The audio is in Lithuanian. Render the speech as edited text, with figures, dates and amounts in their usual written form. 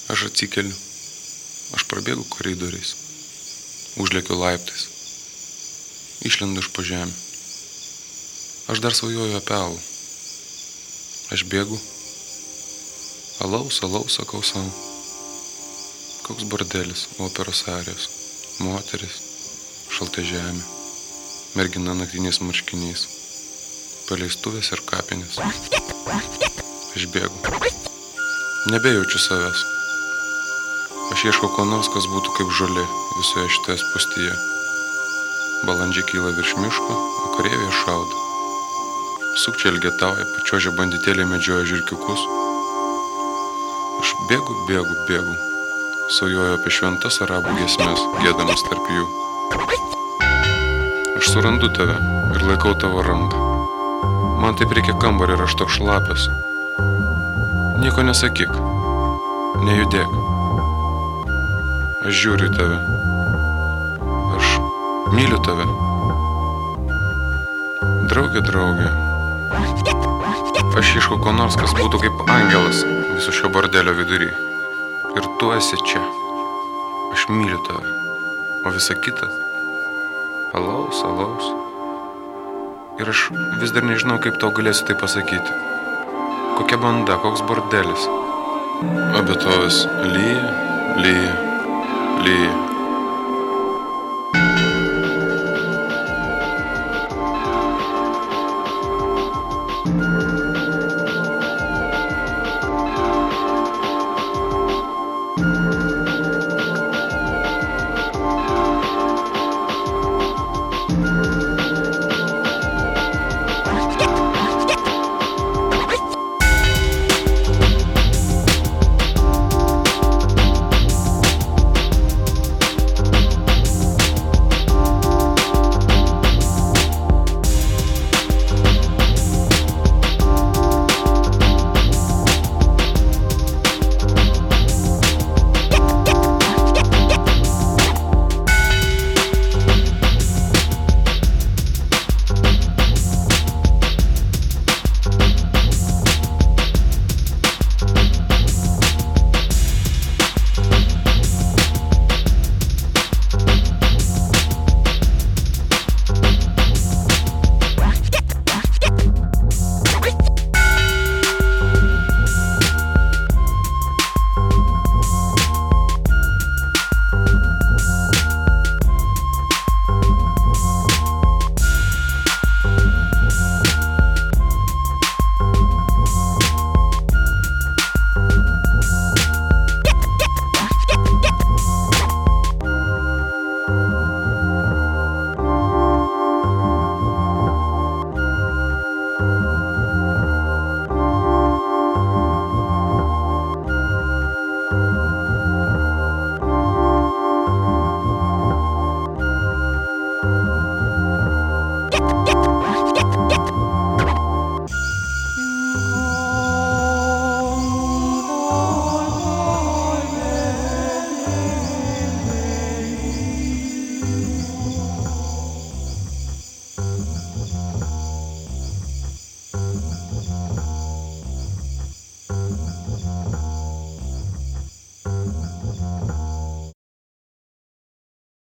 Aš atsikeliu, aš prabėgu koridoriais, užlėkiu laiptais, išlendu iš po žemę. Aš dar svajoju apie alų. Aš bėgu, alaus, sakau savo. Koks bordelis, operos arijos, moteris, šalta žemė, mergina naktiniais marškiniais, paleistuvės ir kapinės. Aš bėgu, nebejaučiu savęs. Aš ieškau ko nors, kas būtų kaip žolė visoje šitoje spūstyje. Balandžiai kyla virš miško, o kareiviai šaudo. Sukčiai elgetauja, pačiožė banditėliai medžioja žirkiukus. Aš bėgu, svajoju apie šventas arabų giesmes, giedamas tarp jų. Aš surandu tave ir laikau tavo ranką. Man taip reikia kambarį ir aš toks šlapias. Nieko nesakyk, nejudėk. Aš žiūriu į tave. Aš myliu tave. Draugė. Aš ieškau ko nors, kas būtų kaip angelas viso šio bordelio vidury. Ir tu esi čia. Aš myliu tave. O visa kita alaus. Ir aš vis dar nežinau, kaip tau galėsiu tai pasakyti. Kokia banda, koks bordelis. O be to vis lyja.